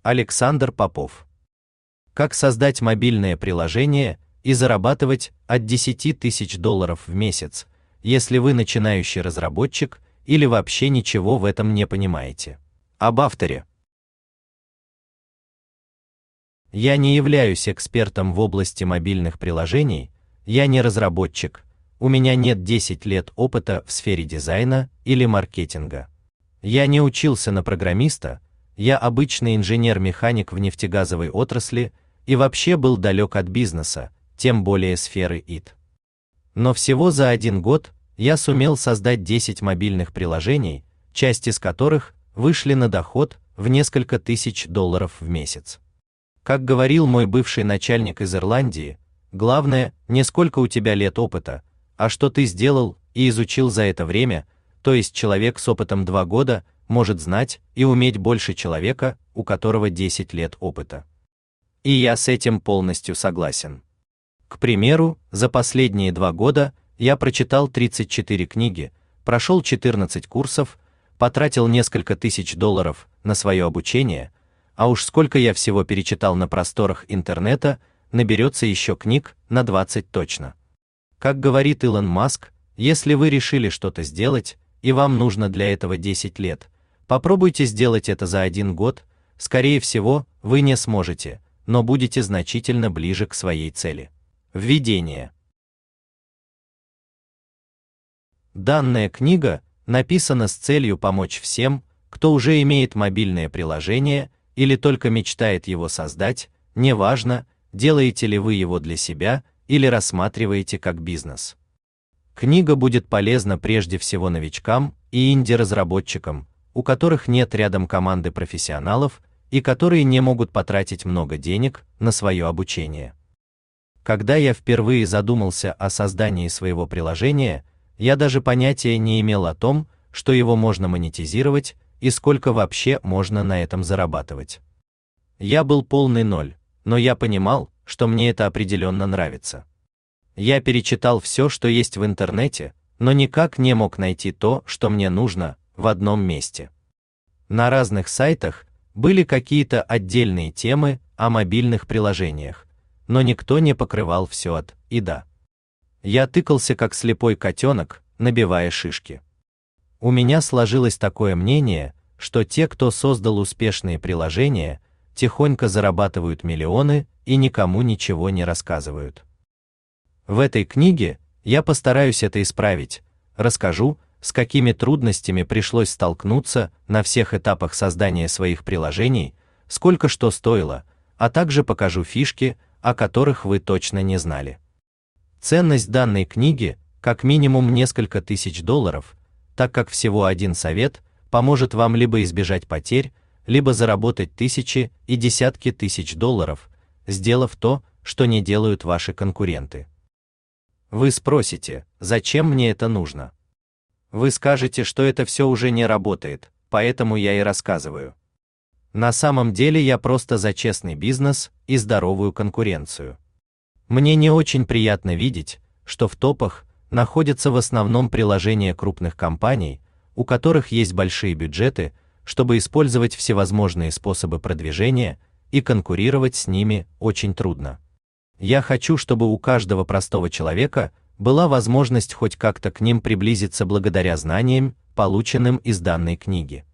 Александр Попов. Как создать мобильное приложение и зарабатывать от 10 тысяч долларов в месяц, если вы начинающий разработчик или вообще ничего в этом не понимаете. Об авторе. Я не являюсь экспертом в области мобильных приложений, я не разработчик, у меня нет 10 лет опыта в сфере дизайна или маркетинга. Я не учился на программиста, я обычный инженер-механик в нефтегазовой отрасли и вообще был далек от бизнеса, тем более сферы ИТ. Но всего за 1 год я сумел создать 10 мобильных приложений, часть из которых вышли на доход в несколько тысяч долларов в месяц. Как говорил мой бывший начальник из Ирландии, главное не сколько у тебя лет опыта, а что ты сделал и изучил за это время, то есть человек с опытом 2 года может знать и уметь больше человека, у которого 10 лет опыта. И я с этим полностью согласен. К примеру, за последние 2 года я прочитал 34 книги, прошел 14 курсов, потратил несколько тысяч долларов на свое обучение, а уж сколько я всего перечитал на просторах интернета, наберется еще книг на 20 точно. Как говорит Илон Маск, если вы решили что-то сделать, и вам нужно для этого 10 лет, попробуйте сделать это за 1 год, скорее всего, вы не сможете, но будете значительно ближе к своей цели. Введение. Данная книга написана с целью помочь всем, кто уже имеет мобильное приложение или только мечтает его создать, неважно, делаете ли вы его для себя или рассматриваете как бизнес. Книга будет полезна прежде всего новичкам и инди-разработчикам, у которых нет рядом команды профессионалов и которые не могут потратить много денег на свое обучение. Когда я впервые задумался о создании своего приложения, я даже понятия не имел о том, что его можно монетизировать и сколько вообще можно на этом зарабатывать. Я был полный ноль, но я понимал, что мне это определенно нравится. Я перечитал все, что есть в интернете, но никак не мог найти то, что мне нужно, в одном месте. На разных сайтах были какие-то отдельные темы о мобильных приложениях, но никто не покрывал все от и до. Я тыкался как слепой котенок, набивая шишки. У меня сложилось такое мнение, что те, кто создал успешные приложения, тихонько зарабатывают миллионы и никому ничего не рассказывают. В этой книге я постараюсь это исправить, расскажу, с какими трудностями пришлось столкнуться на всех этапах создания своих приложений, сколько что стоило, а также покажу фишки, о которых вы точно не знали. Ценность данной книги как минимум несколько тысяч долларов, так как всего один совет поможет вам либо избежать потерь, либо заработать тысячи и десятки тысяч долларов, сделав то, что не делают ваши конкуренты. Вы спросите, зачем мне это нужно? Вы скажете, что это все уже не работает, поэтому я и рассказываю. На самом деле я просто за честный бизнес и здоровую конкуренцию. Мне не очень приятно видеть, что в топах находятся в основном приложения крупных компаний, у которых есть большие бюджеты, чтобы использовать всевозможные способы продвижения, и конкурировать с ними очень трудно. Я хочу, чтобы у каждого простого человека была возможность хоть как-то к ним приблизиться благодаря знаниям, полученным из данной книги.